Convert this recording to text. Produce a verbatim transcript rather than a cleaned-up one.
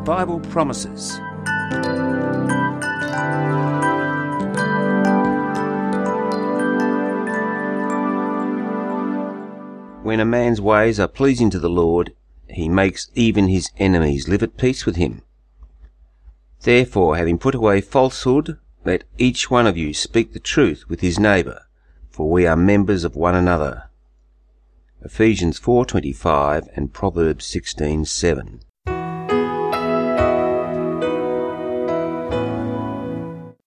Bible promises. When a man's ways are pleasing to the Lord, he makes even his enemies live at peace with him. Therefore, having put away falsehood, let each one of you speak the truth with his neighbour, for we are members of one another. Ephesians four twenty-five and Proverbs sixteen seven.